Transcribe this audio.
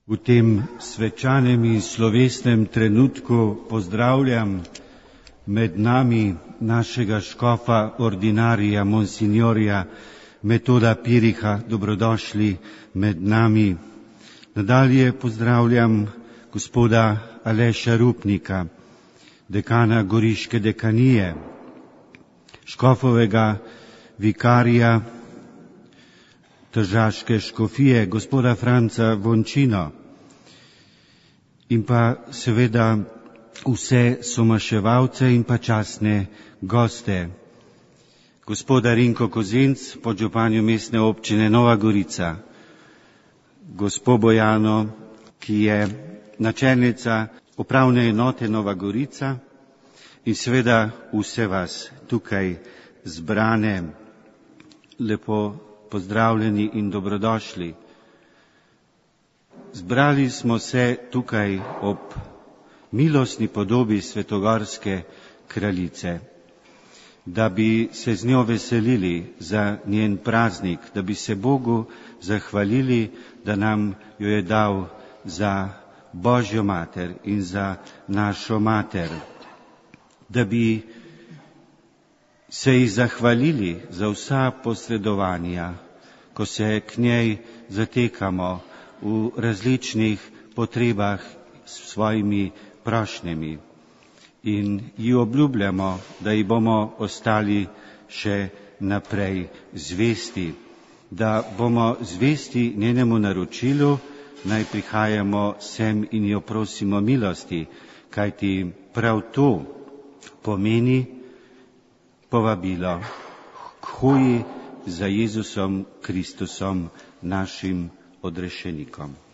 V tem svečanem in slovesnem trenutku pozdravljam med nami našega škofa ordinarija, monsignorja Metoda Piriha. Dobrodošli med nami. Nadalje pozdravljam gospoda Aleša Rupnika, dekana Goriške dekanije, škofovega vikarija Tržaške škofije, gospoda Franca Vončino, in pa seveda vse somaševalce in pa častne goste. Gospoda Rinko Kozenc, podžupanjo mestne občine Nova Gorica, gospo Bojano, ki je načelnica upravne enote Nova Gorica, in seveda vse vas tukaj zbrane, lepo pozdravljeni in dobrodošli. Zbrali smo se tukaj ob milostni podobi svetogorske kraljice, da bi se z njo veselili za njen praznik, da bi se Bogu zahvalili, da nam jo je dal za Božjo mater in za našo mater, da bi se ji zahvalili za vsa posredovanja, ko se k njej zatekamo v različnih potrebah s svojimi prošnjami, in ji obljubljamo, da ji bomo ostali še naprej zvesti, da bomo zvesti njenemu naročilu, naj prihajamo sem in jo prosimo milosti, kajti prav to pomeni povabilo k hoji za Jezusom Kristusom, našim odrešenikom.